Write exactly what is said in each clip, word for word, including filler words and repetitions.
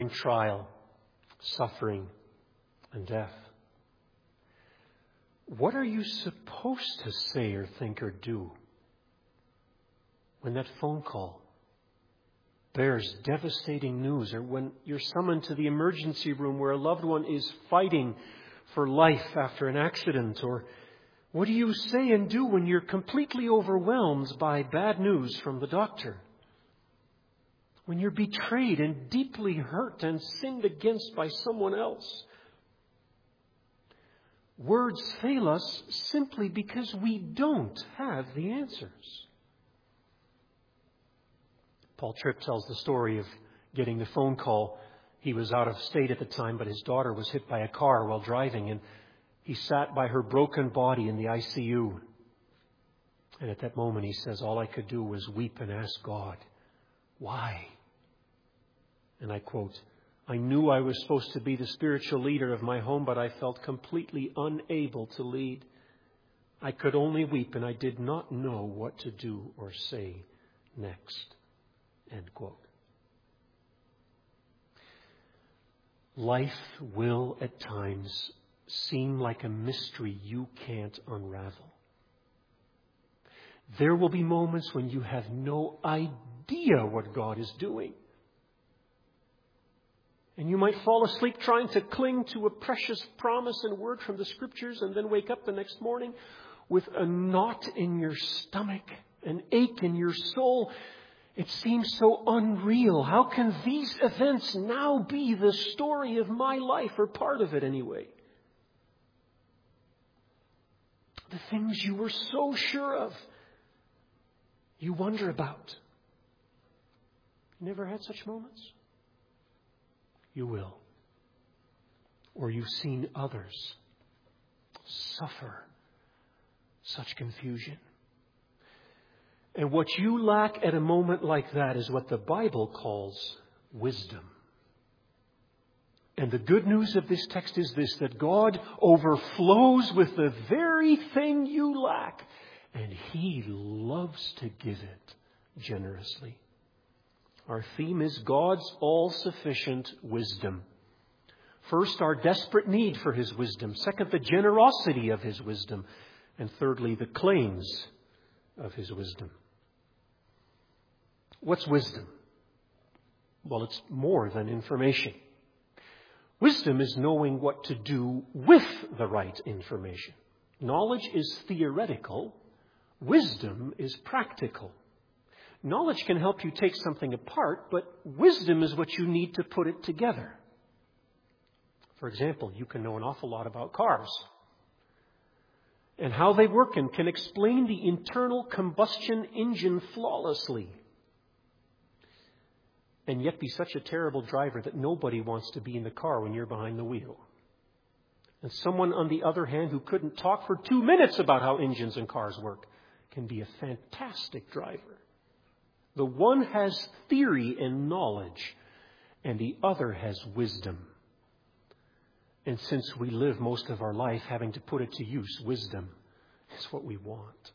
trial, suffering, and death. What are you supposed to say or think or do when that phone call bears devastating news, or when you're summoned to the emergency room where a loved one is fighting for life after an accident? Or what do you say and do when you're completely overwhelmed by bad news from the doctor? When you're betrayed and deeply hurt and sinned against by someone else? Words fail us simply because we don't have the answers. Paul Tripp tells the story of getting the phone call. He was out of state at the time, but his daughter was hit by a car while driving, and he sat by her broken body in the I C U. And at that moment, he says, all I could do was weep and ask God, why? And I quote, I knew I was supposed to be the spiritual leader of my home, but I felt completely unable to lead. I could only weep, and I did not know what to do or say next. End quote. Life will at times seem like a mystery you can't unravel. There will be moments when you have no idea what God is doing. And you might fall asleep trying to cling to a precious promise and word from the Scriptures, and then wake up the next morning with a knot in your stomach, an ache in your soul. It seems so unreal. How can these events now be the story of my life, or part of it anyway? The things you were so sure of, you wonder about. You never had such moments? You will. Or you've seen others suffer such confusion. And what you lack at a moment like that is what the Bible calls wisdom. And the good news of this text is this, that God overflows with the very thing you lack, and He loves to give it generously. Our theme is God's all-sufficient wisdom. First, our desperate need for His wisdom. Second, the generosity of His wisdom. And thirdly, the claims of His wisdom. What's wisdom? Well, it's more than information. Wisdom is knowing what to do with the right information. Knowledge is theoretical. Wisdom is practical. Knowledge can help you take something apart, but wisdom is what you need to put it together. For example, you can know an awful lot about cars and how they work, and can explain the internal combustion engine flawlessly, and yet be such a terrible driver that nobody wants to be in the car when you're behind the wheel. And someone, on the other hand, who couldn't talk for two minutes about how engines and cars work can be a fantastic driver. The one has theory and knowledge, and the other has wisdom. And since we live most of our life having to put it to use, wisdom is what we want.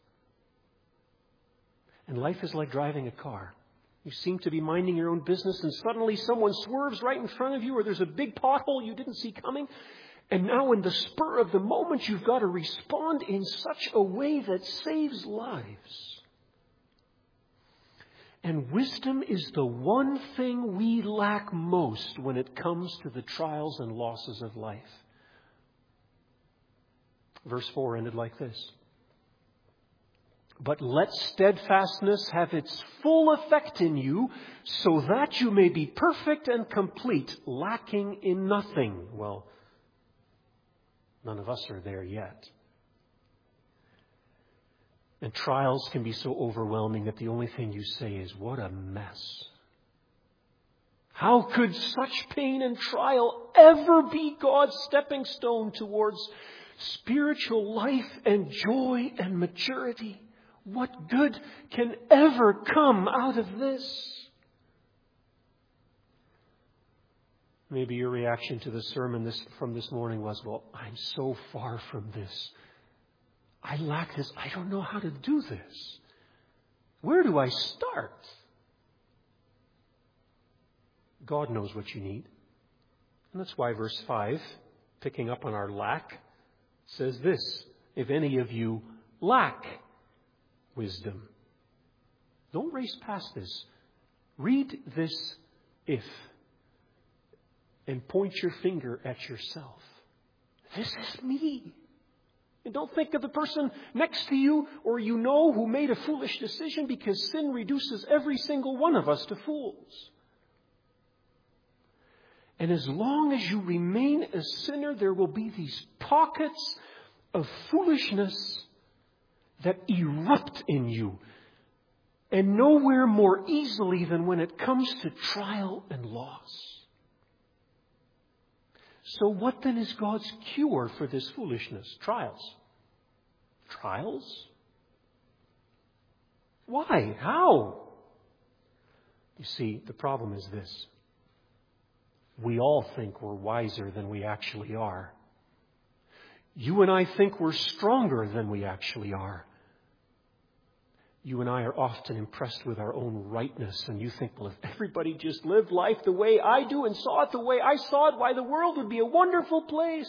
And life is like driving a car. You seem to be minding your own business, and suddenly someone swerves right in front of you, or there's a big pothole you didn't see coming. And now in the spur of the moment, you've got to respond in such a way that saves lives. And wisdom is the one thing we lack most when it comes to the trials and losses of life. Verse four ended like this. But let steadfastness have its full effect in you, so that you may be perfect and complete, lacking in nothing. Well, none of us are there yet. And trials can be so overwhelming that the only thing you say is, what a mess. How could such pain and trial ever be God's stepping stone towards spiritual life and joy and maturity? What good can ever come out of this? Maybe your reaction to the sermon this, from this morning was, well, I'm so far from this. I lack this. I don't know how to do this. Where do I start? God knows what you need. And that's why verse five, picking up on our lack, says this: if any of you lack wisdom. Don't race past this. Read this if and point your finger at yourself. This is me. And don't think of the person next to you or you know who made a foolish decision, because sin reduces every single one of us to fools. And as long as you remain a sinner, there will be these pockets of foolishness that erupt in you. And nowhere more easily than when it comes to trial and loss. So what then is God's cure for this foolishness? Trials. Trials? Why? How? You see, the problem is this. We all think we're wiser than we actually are. You and I think we're stronger than we actually are. You and I are often impressed with our own rightness, and you think, well, if everybody just lived life the way I do and saw it the way I saw it, why, the world would be a wonderful place.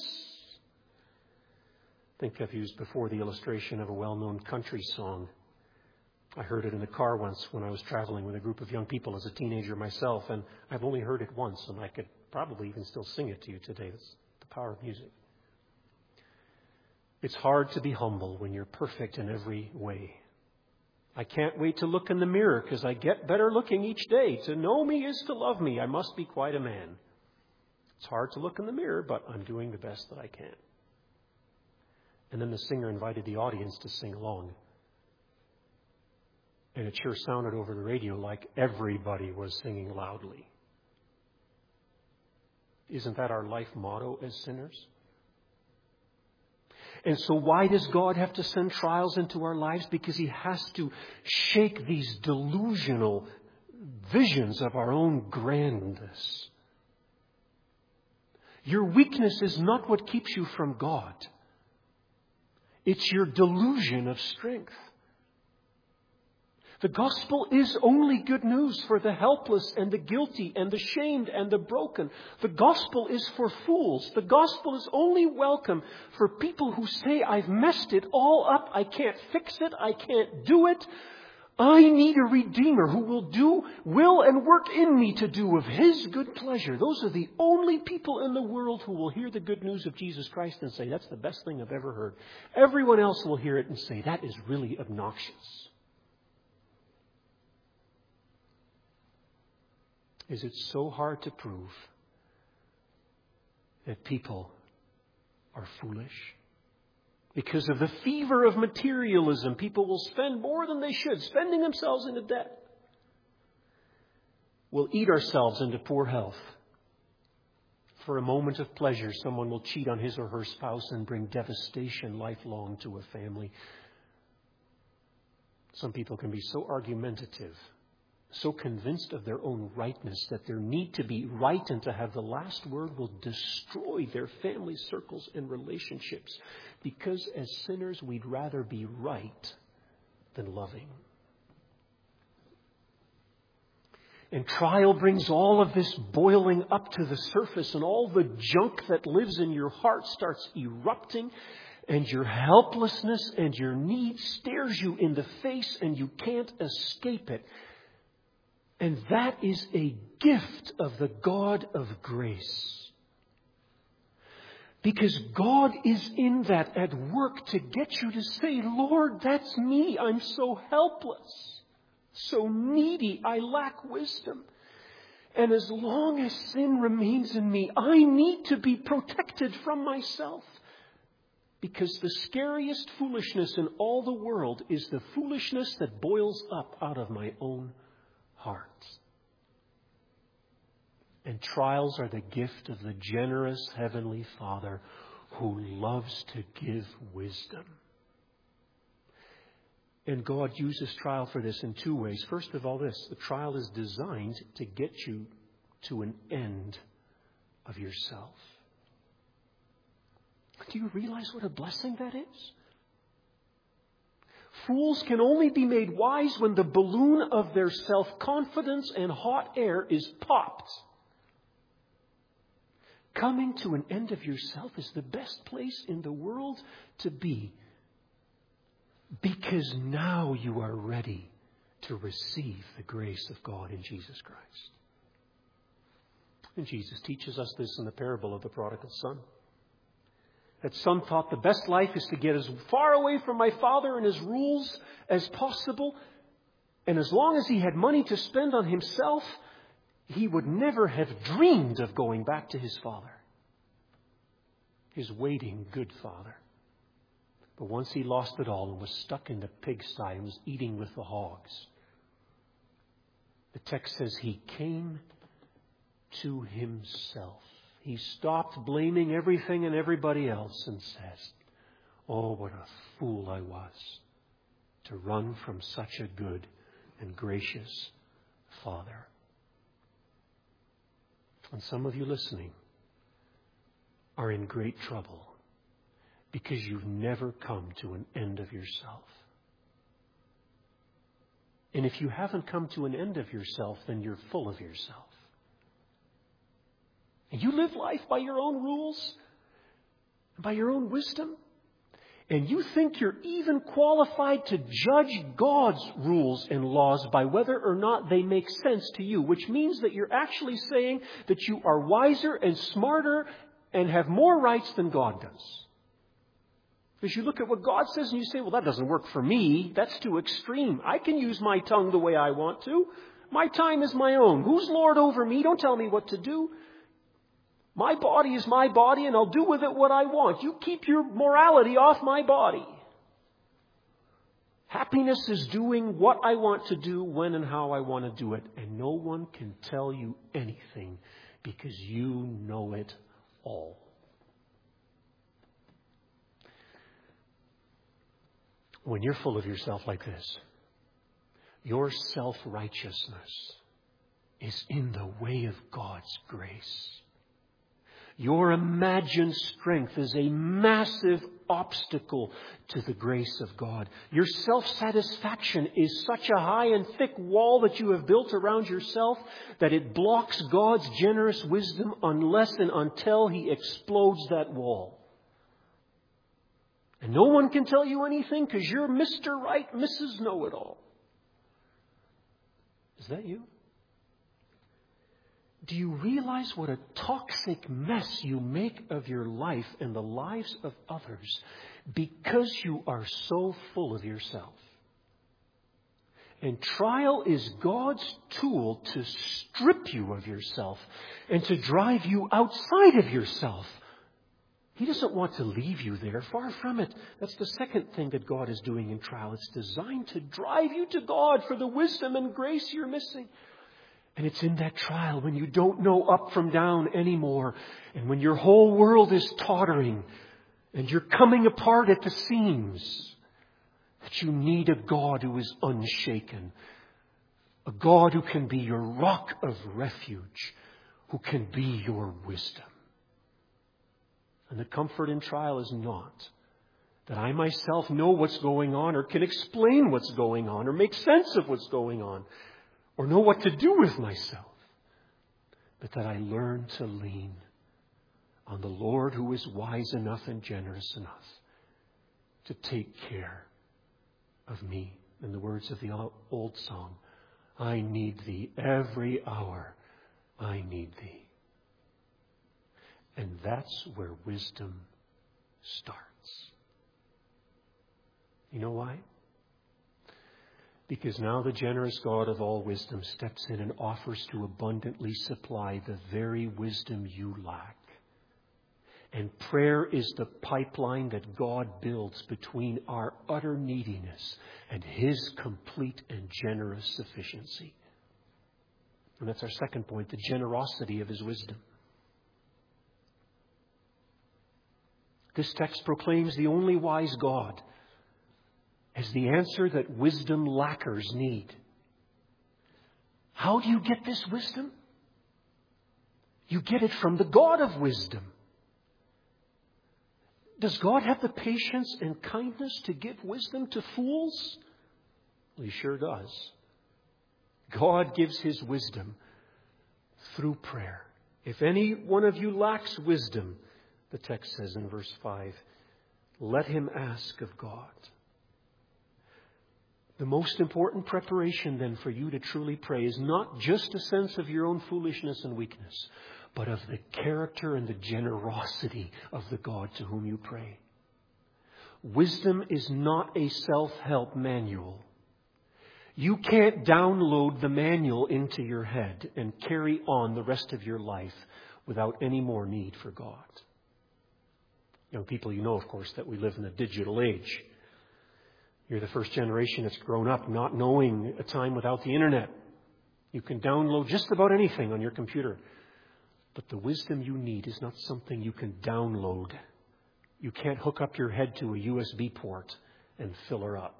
I think I've used before the illustration of a well-known country song. I heard it in the car once when I was traveling with a group of young people as a teenager myself, and I've only heard it once, and I could probably even still sing it to you today. That's the power of music. It's hard to be humble when you're perfect in every way. I can't wait to look in the mirror because I get better looking each day. To know me is to love me. I must be quite a man. It's hard to look in the mirror, but I'm doing the best that I can. And then the singer invited the audience to sing along. And it sure sounded over the radio like everybody was singing loudly. Isn't that our life motto as sinners? And so why does God have to send trials into our lives? Because He has to shake these delusional visions of our own grandness. Your weakness is not what keeps you from God. It's your delusion of strength. The gospel is only good news for the helpless and the guilty and the shamed and the broken. The gospel is for fools. The gospel is only welcome for people who say, I've messed it all up. I can't fix it. I can't do it. I need a Redeemer who will do, will and work in me to do of His good pleasure. Those are the only people in the world who will hear the good news of Jesus Christ and say, that's the best thing I've ever heard. Everyone else will hear it and say, that is really obnoxious. Is it so hard to prove that people are foolish? Because of the fever of materialism, people will spend more than they should, spending themselves into debt. We'll eat ourselves into poor health. For a moment of pleasure, someone will cheat on his or her spouse and bring devastation lifelong to a family. Some people can be so argumentative, so convinced of their own rightness that their need to be right and to have the last word will destroy their family circles and relationships. Because as sinners, we'd rather be right than loving. And trial brings all of this boiling up to the surface, and all the junk that lives in your heart starts erupting, and your helplessness and your need stares you in the face, and you can't escape it. And that is a gift of the God of grace. Because God is in that at work to get you to say, Lord, that's me. I'm so helpless, so needy. I lack wisdom. And as long as sin remains in me, I need to be protected from myself. Because the scariest foolishness in all the world is the foolishness that boils up out of my own heart. And trials are the gift of the generous Heavenly Father who loves to give wisdom. And God uses trial for this in two ways. First of all, this. The trial is designed to get you to an end of yourself. Do you realize what a blessing that is? Fools can only be made wise when the balloon of their self-confidence and hot air is popped. Coming to an end of yourself is the best place in the world to be, because now you are ready to receive the grace of God in Jesus Christ. And Jesus teaches us this in the parable of the prodigal son. That son thought the best life is to get as far away from my father and his rules as possible. And as long as he had money to spend on himself, he would never have dreamed of going back to his father, his waiting good father. But once he lost it all and was stuck in the pigsty and was eating with the hogs, the text says he came to himself. He stopped blaming everything and everybody else and says, oh, what a fool I was to run from such a good and gracious Father. And some of you listening are in great trouble because you've never come to an end of yourself. And if you haven't come to an end of yourself, then you're full of yourself. And you live life by your own rules, by your own wisdom. And you think you're even qualified to judge God's rules and laws by whether or not they make sense to you, which means that you're actually saying that you are wiser and smarter and have more rights than God does. Because you look at what God says and you say, well, that doesn't work for me. That's too extreme. I can use my tongue the way I want to. My time is my own. Who's Lord over me? Don't tell me what to do. My body is my body, and I'll do with it what I want. You keep your morality off my body. Happiness is doing what I want to do, when and how I want to do it. And no one can tell you anything because you know it all. When you're full of yourself like this, your self-righteousness is in the way of God's grace. Your imagined strength is a massive obstacle to the grace of God. Your self-satisfaction is such a high and thick wall that you have built around yourself that it blocks God's generous wisdom unless and until He explodes that wall. And no one can tell you anything because you're Mister Right, Missus Know-It-All. Is that you? Do you realize what a toxic mess you make of your life and the lives of others because you are so full of yourself? And trial is God's tool to strip you of yourself and to drive you outside of yourself. He doesn't want to leave you there. Far from it. That's the second thing that God is doing in trial. It's designed to drive you to God for the wisdom and grace you're missing. And it's in that trial when you don't know up from down anymore, and when your whole world is tottering and you're coming apart at the seams, that you need a God who is unshaken, a God who can be your rock of refuge, who can be your wisdom. And the comfort in trial is not that I myself know what's going on or can explain what's going on or make sense of what's going on, or know what to do with myself, but that I learn to lean on the Lord who is wise enough and generous enough to take care of me. In the words of the old song, I need Thee every hour, I need Thee. And that's where wisdom starts. You know why? Because now the generous God of all wisdom steps in and offers to abundantly supply the very wisdom you lack. And prayer is the pipeline that God builds between our utter neediness and His complete and generous sufficiency. And that's our second point, the generosity of His wisdom. This text proclaims the only wise God as the answer that wisdom lackers need. How do you get this wisdom? You get it from the God of wisdom. Does God have the patience and kindness to give wisdom to fools? Well, He sure does. God gives His wisdom through prayer. If any one of you lacks wisdom, the text says in verse five, let him ask of God. The most important preparation then for you to truly pray is not just a sense of your own foolishness and weakness, but of the character and the generosity of the God to whom you pray. Wisdom is not a self-help manual. You can't download the manual into your head and carry on the rest of your life without any more need for God. Young people, you know, of course, that we live in a digital age. You're the first generation that's grown up not knowing a time without the internet. You can download just about anything on your computer. But the wisdom you need is not something you can download. You can't hook up your head to a U S B port and fill her up.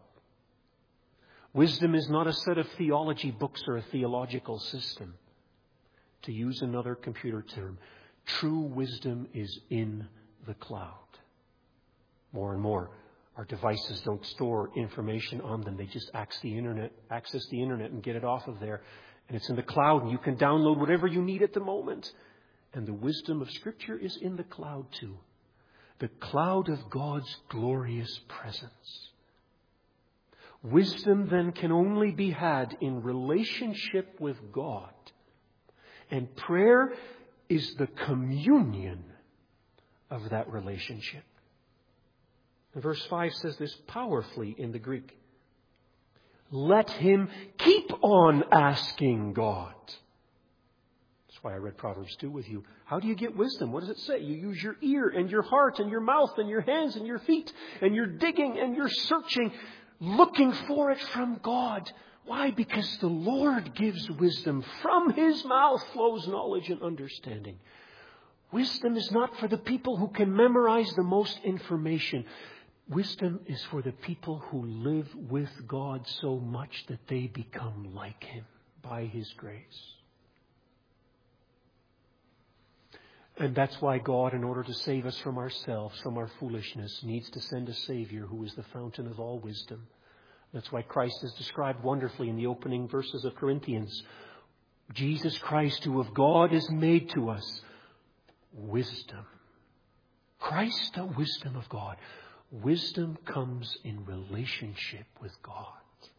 Wisdom is not a set of theology books or a theological system. To use another computer term, true wisdom is in the cloud. More and more, our devices don't store information on them. They just access the internet, access the internet and get it off of there. And it's in the cloud, and you can download whatever you need at the moment. And the wisdom of Scripture is in the cloud too. The cloud of God's glorious presence. Wisdom then can only be had in relationship with God. And prayer is the communion of that relationship. And verse five says this powerfully in the Greek. Let him keep on asking God. That's why I read Proverbs two with you. How do you get wisdom? What does it say? You use your ear and your heart and your mouth and your hands and your feet. And you're digging and you're searching, looking for it from God. Why? Because the Lord gives wisdom. From His mouth flows knowledge and understanding. Wisdom is not for the people who can memorize the most information. Wisdom is for the people who live with God so much that they become like Him by His grace. And that's why God, in order to save us from ourselves, from our foolishness, needs to send a Savior who is the fountain of all wisdom. That's why Christ is described wonderfully in the opening verses of Corinthians. Jesus Christ, who of God is made to us wisdom. Christ, the wisdom of God. Wisdom comes in relationship with God.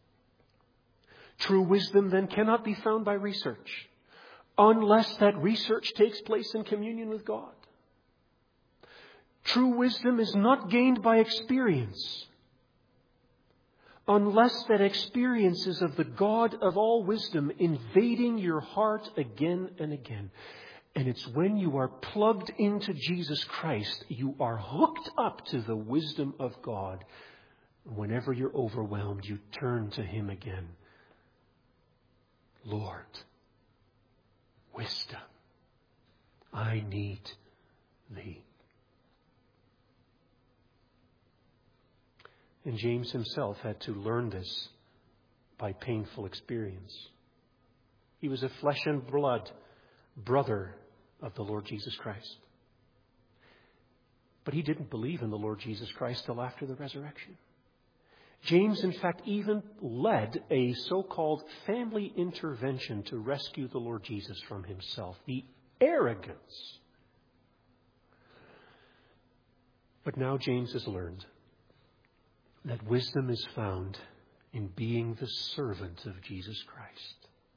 True wisdom then cannot be found by research, unless that research takes place in communion with God. True wisdom is not gained by experience, unless that experience is of the God of all wisdom invading your heart again and again. And it's when you are plugged into Jesus Christ, you are hooked up to the wisdom of God. Whenever you're overwhelmed, you turn to Him again. Lord, wisdom, I need Thee. And James himself had to learn this by painful experience. He was a flesh and blood brother of the Lord Jesus Christ. But he didn't believe in the Lord Jesus Christ till after the resurrection. James, in fact, even led a so-called family intervention to rescue the Lord Jesus from himself. The arrogance. But now James has learned that wisdom is found in being the servant of Jesus Christ.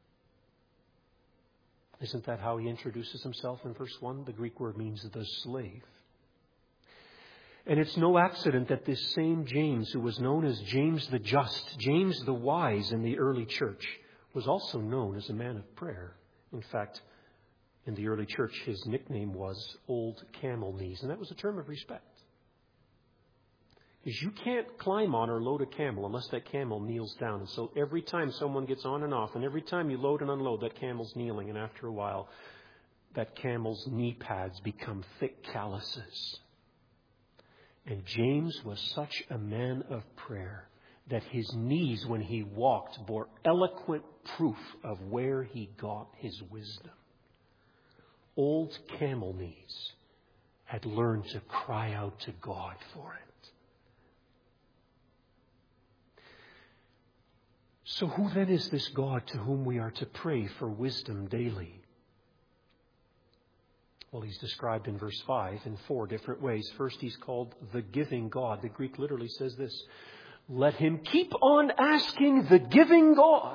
Isn't that how he introduces himself in verse one? The Greek word means the slave. And it's no accident that this same James, who was known as James the Just, James the Wise in the early church, was also known as a man of prayer. In fact, in the early church, his nickname was Old Camel Knees, and that was a term of respect. Because you can't climb on or load a camel unless that camel kneels down. And so every time someone gets on and off, and every time you load and unload, that camel's kneeling. And after a while, that camel's knee pads become thick calluses. And James was such a man of prayer that his knees, when he walked, bore eloquent proof of where he got his wisdom. Old Camel Knees had learned to cry out to God for it. So who then is this God to whom we are to pray for wisdom daily? Well, he's described in verse five in four different ways. First, he's called the giving God. The Greek literally says this: let him keep on asking the giving God.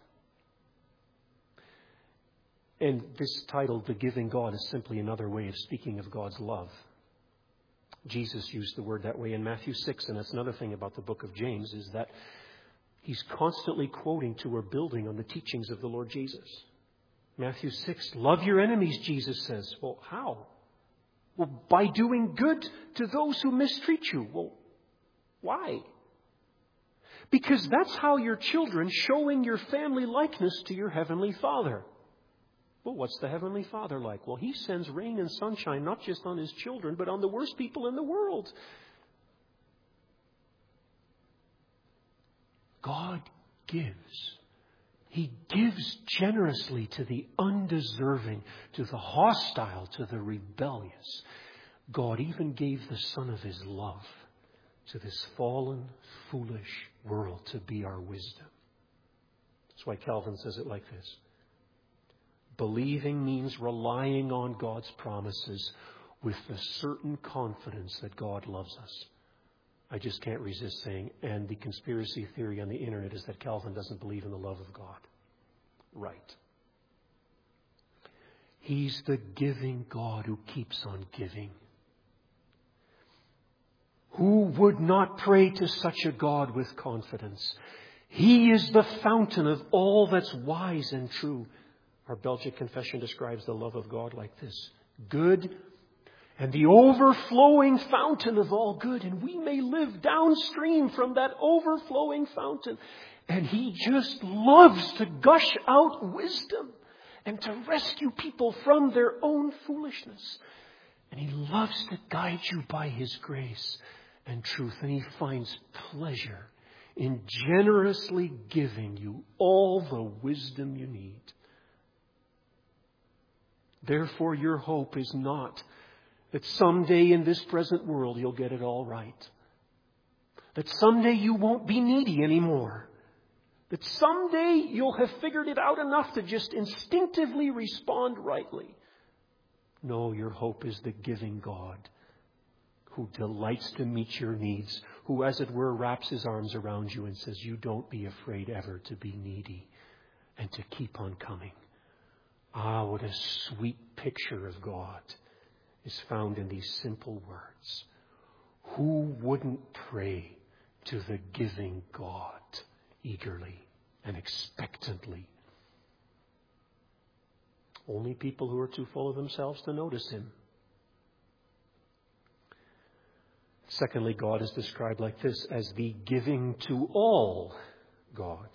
And this title, the giving God, is simply another way of speaking of God's love. Jesus used the word that way in Matthew six, and that's another thing about the book of James, is that he's constantly quoting to or building on the teachings of the Lord Jesus. Matthew six, love your enemies, Jesus says. Well, how? Well, by doing good to those who mistreat you. Well, why? Because that's how your children showing your family likeness to your heavenly Father. Well, what's the Heavenly Father like? Well, He sends rain and sunshine not just on His children, but on the worst people in the world. God gives. He gives generously to the undeserving, to the hostile, to the rebellious. God even gave the Son of His love to this fallen, foolish world to be our wisdom. That's why Calvin says it like this: believing means relying on God's promises with the certain confidence that God loves us. I just can't resist saying, and the conspiracy theory on the internet is that Calvin doesn't believe in the love of God. Right. He's the giving God who keeps on giving. Who would not pray to such a God with confidence? He is the fountain of all that's wise and true. Our Belgic confession describes the love of God like this: good and the overflowing fountain of all good. And we may live downstream from that overflowing fountain. And He just loves to gush out wisdom and to rescue people from their own foolishness. And He loves to guide you by His grace and truth. And He finds pleasure in generously giving you all the wisdom you need. Therefore, your hope is not that someday in this present world you'll get it all right. That someday you won't be needy anymore. That someday you'll have figured it out enough to just instinctively respond rightly. No, your hope is the giving God who delights to meet your needs, who, as it were, wraps His arms around you and says, you don't be afraid ever to be needy and to keep on coming. Ah, what a sweet picture of God is found in these simple words. Who wouldn't pray to the giving God eagerly and expectantly? Only people who are too full of themselves to notice Him. Secondly, God is described like this, as the giving to all God.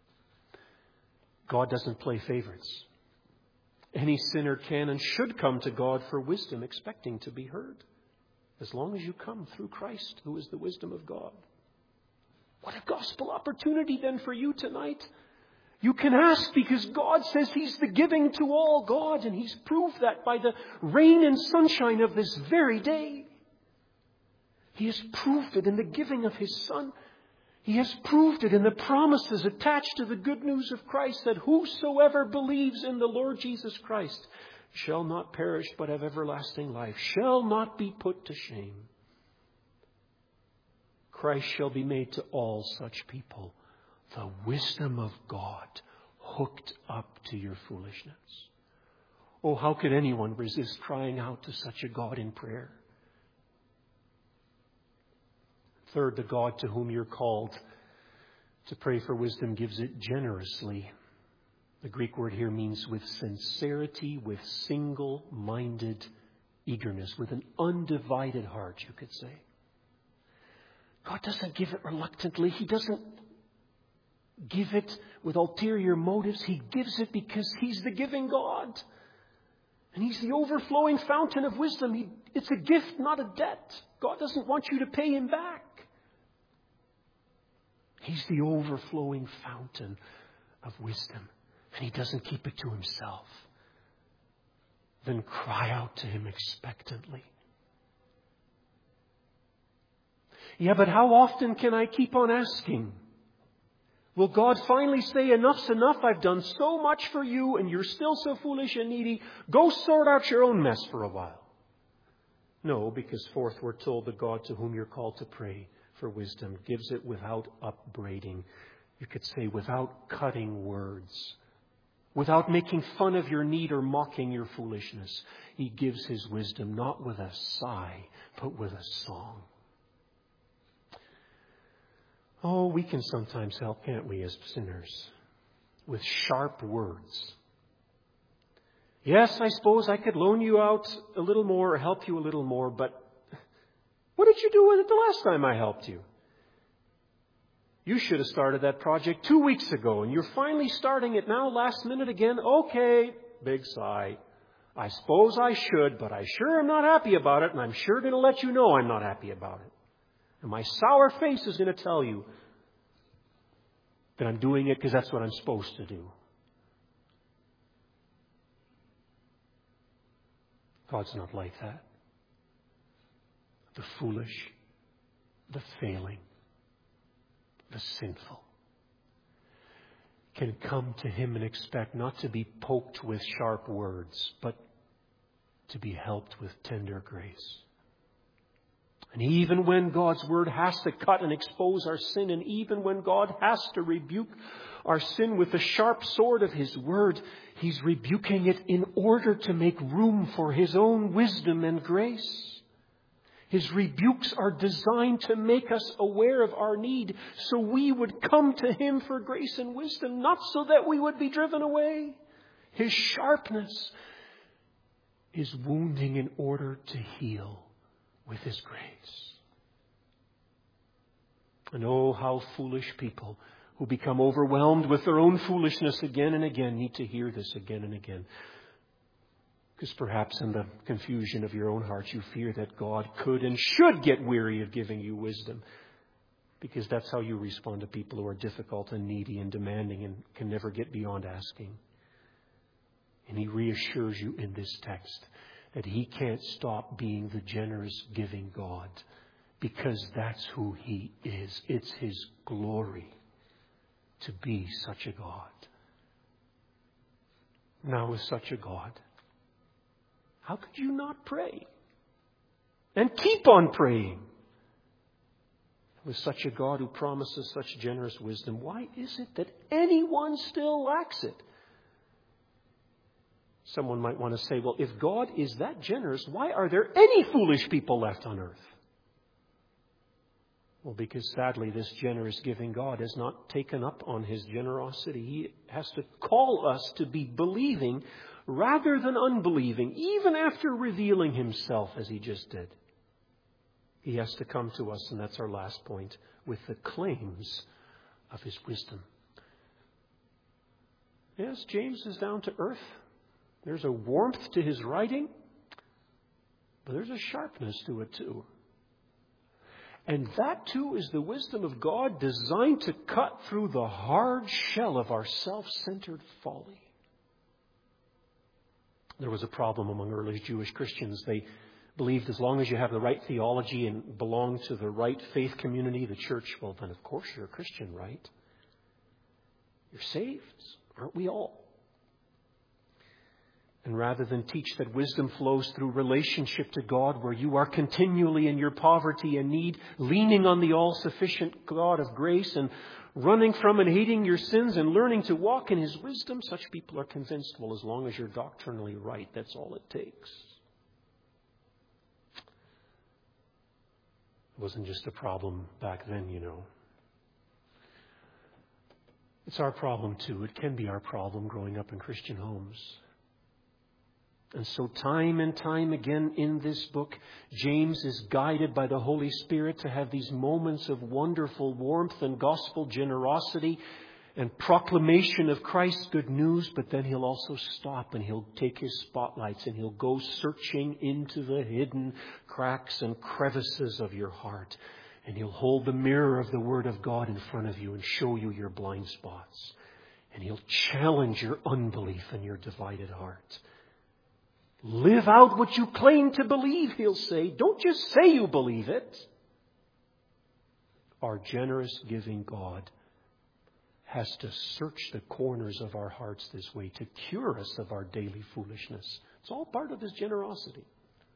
God doesn't play favorites. Any sinner can and should come to God for wisdom, expecting to be heard, as long as you come through Christ, who is the wisdom of God. What a gospel opportunity then for you tonight. You can ask because God says He's the giving to all God, and He's proved that by the rain and sunshine of this very day. He has proved it in the giving of His Son. He has proved it in the promises attached to the good news of Christ, that whosoever believes in the Lord Jesus Christ shall not perish but have everlasting life, shall not be put to shame. Christ shall be made to all such people the wisdom of God hooked up to your foolishness. Oh, how could anyone resist crying out to such a God in prayer? Third, the God to whom you're called to pray for wisdom gives it generously. The Greek word here means with sincerity, with single-minded eagerness, with an undivided heart, you could say. God doesn't give it reluctantly. He doesn't give it with ulterior motives. He gives it because He's the giving God. And He's the overflowing fountain of wisdom. He, it's a gift, not a debt. God doesn't want you to pay Him back. He's the overflowing fountain of wisdom. And He doesn't keep it to Himself. Then cry out to Him expectantly. Yeah, but how often can I keep on asking? Will God finally say, enough's enough, I've done so much for you and you're still so foolish and needy, go sort out your own mess for a while? No, because fourth, we're told the God to whom you're called to pray for wisdom gives it without upbraiding. You could say without cutting words, without making fun of your need or mocking your foolishness. He gives His wisdom not with a sigh, but with a song. Oh, we can sometimes help, can't we, as sinners, with sharp words. Yes, I suppose I could loan you out a little more or help you a little more, but what did you do with it the last time I helped you? You should have started that project two weeks ago, and you're finally starting it now last minute again. Okay, big sigh. I suppose I should, but I sure am not happy about it, and I'm sure going to let you know I'm not happy about it. And my sour face is going to tell you that I'm doing it because that's what I'm supposed to do. God's not like that. The foolish, the failing, the sinful can come to Him and expect not to be poked with sharp words, but to be helped with tender grace. And even when God's Word has to cut and expose our sin, and even when God has to rebuke our sin with the sharp sword of His Word, He's rebuking it in order to make room for His own wisdom and grace. His rebukes are designed to make us aware of our need so we would come to Him for grace and wisdom, not so that we would be driven away. His sharpness is wounding in order to heal with His grace. And oh, how foolish people who become overwhelmed with their own foolishness again and again need to hear this again and again. Because perhaps in the confusion of your own heart you fear that God could and should get weary of giving you wisdom. Because that's how you respond to people who are difficult and needy and demanding and can never get beyond asking. And He reassures you in this text that He can't stop being the generous, giving God, because that's who He is. It's His glory to be such a God. Now, with such a God, how could you not pray? And keep on praying. With such a God who promises such generous wisdom, why is it that anyone still lacks it? Someone might want to say, well, if God is that generous, why are there any foolish people left on earth? Well, because sadly, this generous giving God has not taken up on His generosity. He has to call us to be believing rather than unbelieving, even after revealing Himself as He just did. He has to come to us, and that's our last point, with the claims of His wisdom. Yes, James is down to earth. There's a warmth to his writing, but there's a sharpness to it too. And that too is the wisdom of God designed to cut through the hard shell of our self-centered folly. There was a problem among early Jewish Christians. They believed as long as you have the right theology and belong to the right faith community, the church, well then of course you're a Christian, right? You're saved, aren't we all? And rather than teach that wisdom flows through relationship to God, where you are continually in your poverty and need, leaning on the all-sufficient God of grace and running from and hating your sins and learning to walk in His wisdom, such people are convinced, well, as long as you're doctrinally right, that's all it takes. It wasn't just a problem back then, you know. It's our problem too. It can be our problem growing up in Christian homes. And so time and time again in this book, James is guided by the Holy Spirit to have these moments of wonderful warmth and gospel generosity and proclamation of Christ's good news. But then he'll also stop and he'll take his spotlights and he'll go searching into the hidden cracks and crevices of your heart. And he'll hold the mirror of the Word of God in front of you and show you your blind spots. And he'll challenge your unbelief and your divided heart. Live out what you claim to believe, he'll say. Don't just say you believe it. Our generous, giving God has to search the corners of our hearts this way to cure us of our daily foolishness. It's all part of His generosity.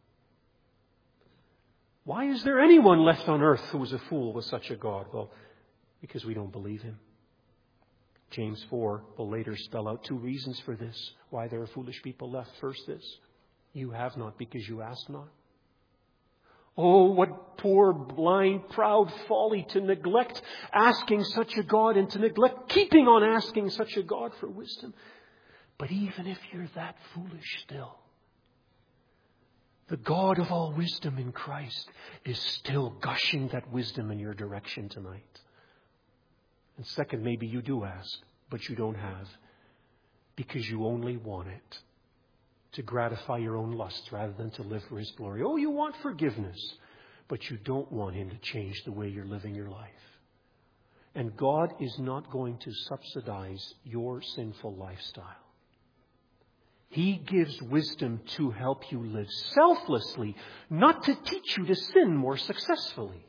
Why is there anyone left on earth who is a fool with such a God? Well, because we don't believe Him. James four will later spell out two reasons for this, why there are foolish people left. First this, you have not because you ask not. Oh, what poor, blind, proud folly to neglect asking such a God and to neglect keeping on asking such a God for wisdom. But even if you're that foolish still, the God of all wisdom in Christ is still gushing that wisdom in your direction tonight. And second, maybe you do ask, but you don't have, because you only want it to gratify your own lusts rather than to live for His glory. Oh, you want forgiveness, but you don't want Him to change the way you're living your life. And God is not going to subsidize your sinful lifestyle. He gives wisdom to help you live selflessly, not to teach you to sin more successfully.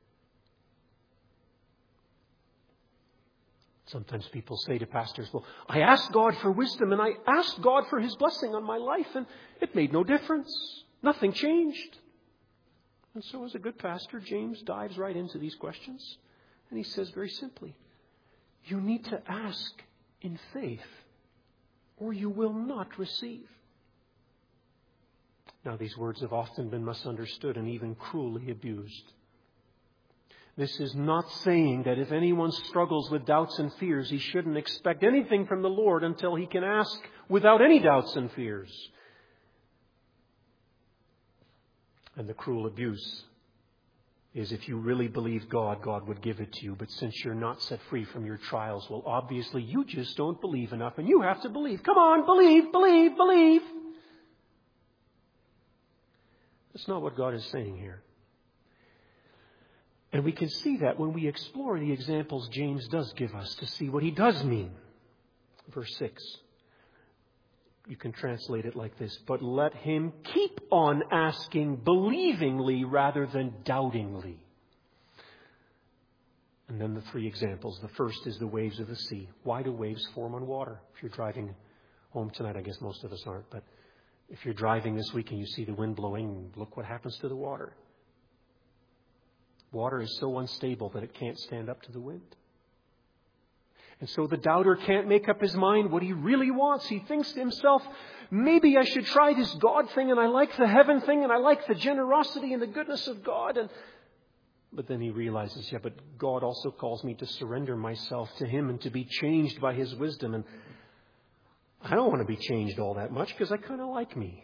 Sometimes people say to pastors, well, I asked God for wisdom and I asked God for His blessing on my life and it made no difference. Nothing changed. And so as a good pastor, James dives right into these questions. And he says very simply, you need to ask in faith or you will not receive. Now, these words have often been misunderstood and even cruelly abused. This is not saying that if anyone struggles with doubts and fears, he shouldn't expect anything from the Lord until he can ask without any doubts and fears. And the cruel abuse is if you really believe God, God would give it to you. But since you're not set free from your trials, well, obviously you just don't believe enough and you have to believe. Come on, believe, believe, believe. That's not what God is saying here. And we can see that when we explore the examples James does give us to see what he does mean. Verse six. You can translate it like this. But let him keep on asking believingly rather than doubtingly. And then the three examples. The first is the waves of the sea. Why do waves form on water? If you're driving home tonight, I guess most of us aren't. But if you're driving this week and you see the wind blowing, look what happens to the water. Water is so unstable that it can't stand up to the wind. And so the doubter can't make up his mind what he really wants. He thinks to himself, maybe I should try this God thing, and I like the heaven thing, and I like the generosity and the goodness of God. And But then he realizes, yeah, but God also calls me to surrender myself to Him and to be changed by His wisdom. And I don't want to be changed all that much because I kind of like me.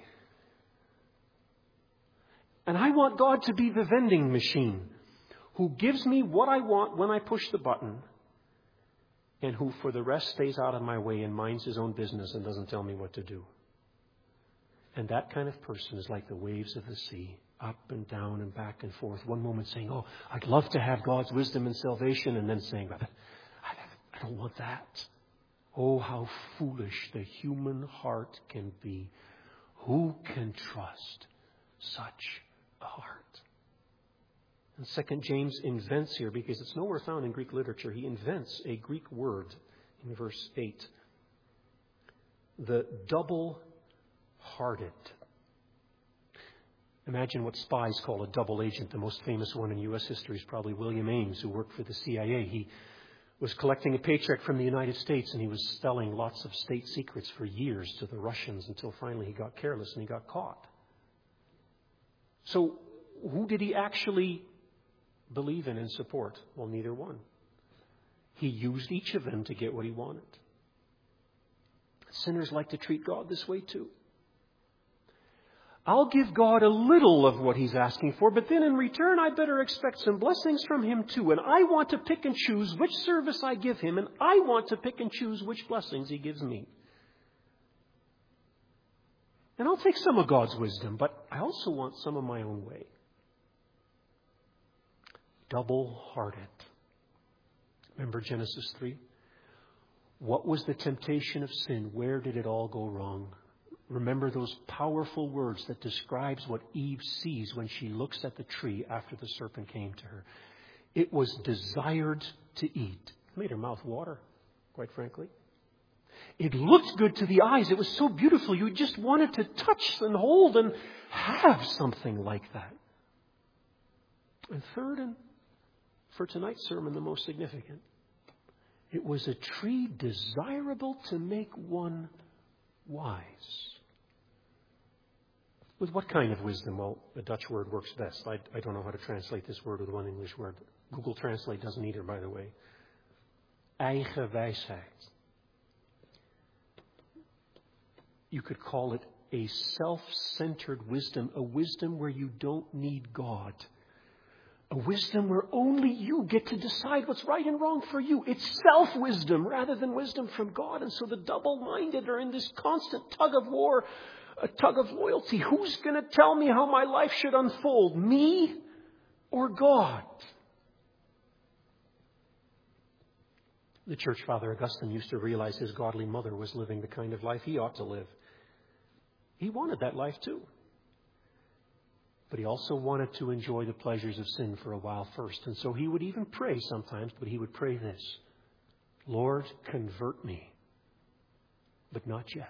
And I want God to be the vending machine who gives me what I want when I push the button, and who for the rest stays out of my way and minds his own business and doesn't tell me what to do. And that kind of person is like the waves of the sea, up and down and back and forth. One moment saying, oh, I'd love to have God's wisdom and salvation, and then saying, but I don't want that. Oh, how foolish the human heart can be. Who can trust such a heart? And second, James invents here, because it's nowhere found in Greek literature, he invents a Greek word in verse eight. The double-hearted. Imagine what spies call a double agent. The most famous one in U S history is probably William Ames, who worked for the C I A. He was collecting a paycheck from the United States, and he was selling lots of state secrets for years to the Russians until finally he got careless and he got caught. So who did he actually believe in and support? Well, neither one. He used each of them to get what he wanted. Sinners like to treat God this way too. I'll give God a little of what He's asking for, but then in return I better expect some blessings from Him too. And I want to pick and choose which service I give Him, and I want to pick and choose which blessings He gives me. And I'll take some of God's wisdom, but I also want some of my own way. Double-hearted. Remember Genesis three? What was the temptation of sin? Where did it all go wrong? Remember those powerful words that describes what Eve sees when she looks at the tree after the serpent came to her. It was desired to eat. It made her mouth water. quite frankly. It looked good to the eyes. It was so beautiful. You just wanted to touch and hold and have something like that. And third, and for tonight's sermon, the most significant, it was a tree desirable to make one wise. With what kind of wisdom? Well, the Dutch word works best. I, I don't know how to translate this word with one English word. Google Translate doesn't either, by the way. Eigen wijsheid. You could call it a self-centered wisdom, a wisdom where you don't need God. A wisdom where only you get to decide what's right and wrong for you. It's self-wisdom rather than wisdom from God. And so the double-minded are in this constant tug of war, a tug of loyalty. Who's going to tell me how my life should unfold? Me or God? The church father Augustine used to realize his godly mother was living the kind of life he ought to live. He wanted that life too. But he also wanted to enjoy the pleasures of sin for a while first. And so he would even pray sometimes, but he would pray this: Lord, convert me, but not yet.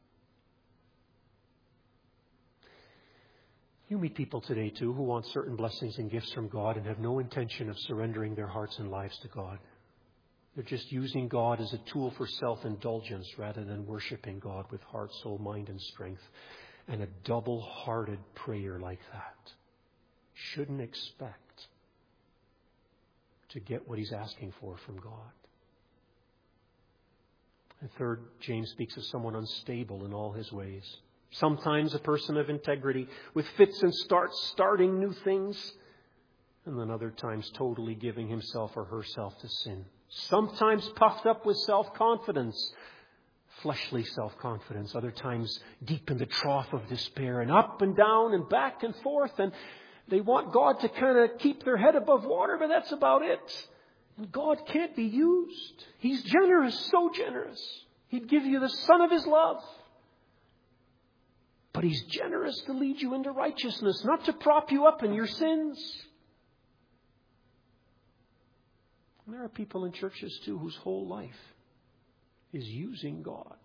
You meet people today too who want certain blessings and gifts from God and have no intention of surrendering their hearts and lives to God. They're just using God as a tool for self-indulgence rather than worshiping God with heart, soul, mind, and strength. And a double-hearted prayer like that shouldn't expect to get what he's asking for from God. And third, James speaks of someone unstable in all his ways. Sometimes a person of integrity with fits and starts, starting new things, and then other times totally giving himself or herself to sin. Sometimes puffed up with self-confidence, fleshly self-confidence. Other times deep in the trough of despair and up and down and back and forth. And they want God to kind of keep their head above water, but that's about it. And God can't be used. He's generous, so generous. He'd give you the son of his love. But he's generous to lead you into righteousness, not to prop you up in your sins. And there are people in churches too whose whole life is using God.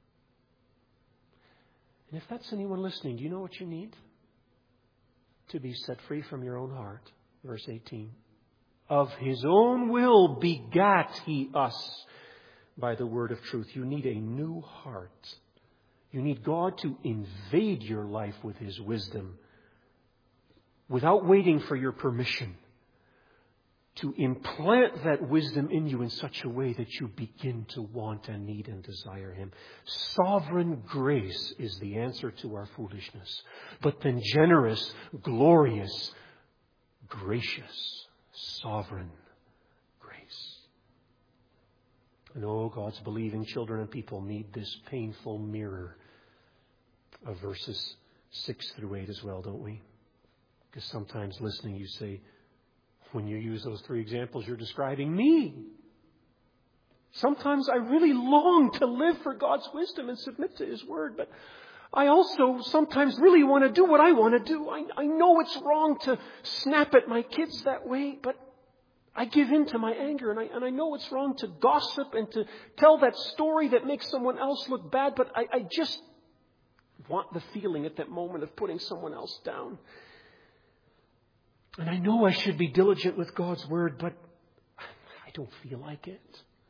And if that's anyone listening, do you know what you need? To be set free from your own heart. Verse eighteen. Of his own will begat he us by the word of truth. You need a new heart. You need God to invade your life with his wisdom without waiting for your permission. To implant that wisdom in you in such a way that you begin to want and need and desire him. Sovereign grace is the answer to our foolishness. But then generous, glorious, gracious, sovereign grace. And oh, God's believing children and people need this painful mirror of verses six through eight as well, don't we? Because sometimes listening you say, when you use those three examples, you're describing me. Sometimes I really long to live for God's wisdom and submit to his word, but I also sometimes really want to do what I want to do. I, I know it's wrong to snap at my kids that way, but I give in to my anger, and I, and I know it's wrong to gossip and to tell that story that makes someone else look bad, but I, I just want the feeling at that moment of putting someone else down. And I know I should be diligent with God's word, but I don't feel like it.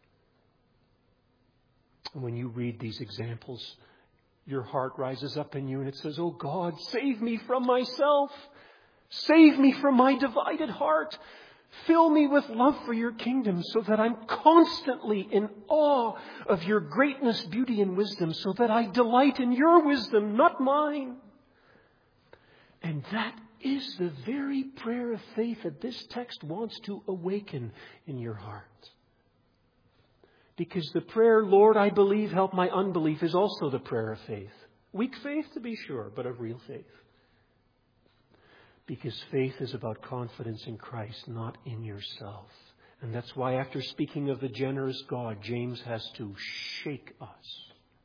And when you read these examples, your heart rises up in you and it says, oh God, save me from myself. Save me from my divided heart. Fill me with love for your kingdom so that I'm constantly in awe of your greatness, beauty, and wisdom, so that I delight in your wisdom, not mine. And that is the very prayer of faith that this text wants to awaken in your heart. Because the prayer, Lord, I believe, help my unbelief, is also the prayer of faith. Weak faith, to be sure, but of real faith. Because faith is about confidence in Christ, not in yourself. And that's why after speaking of the generous God, James has to shake us.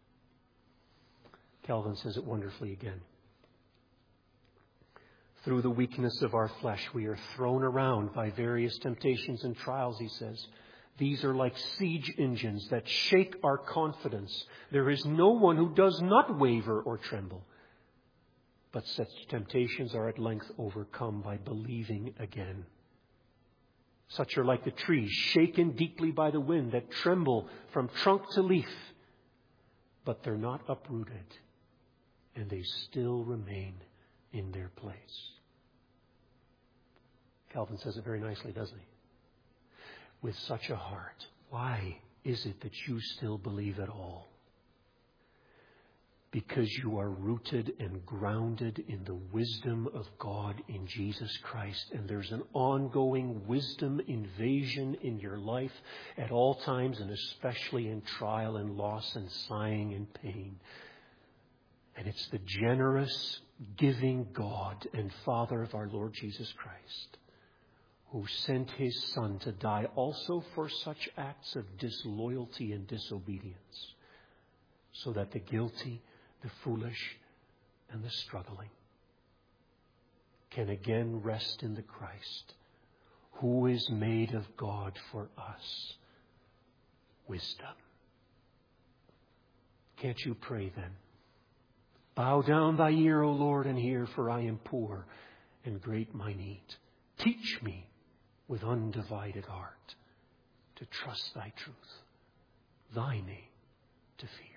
Calvin says it wonderfully again. Through the weakness of our flesh, we are thrown around by various temptations and trials, he says, These are like siege engines that shake our confidence. There is no one who does not waver or tremble. But such temptations are at length overcome by believing again. Such are like the trees shaken deeply by the wind that tremble from trunk to leaf. But they're not uprooted, and they still remain in their place. Calvin says it very nicely, doesn't he? With such a heart, why is it that you still believe at all? Because you are rooted and grounded in the wisdom of God in Jesus Christ. And there's an ongoing wisdom invasion in your life at all times, and especially in trial and loss and sighing and pain. And it's the generous, giving God and Father of our Lord Jesus Christ who sent His Son to die also for such acts of disloyalty and disobedience, so that the guilty, the foolish, and the struggling can again rest in the Christ, who is made of God for us wisdom. Can't you pray then? Bow down thy ear, O Lord, and hear, for I am poor and great my need. Teach me with undivided heart to trust thy truth, thy name to fear.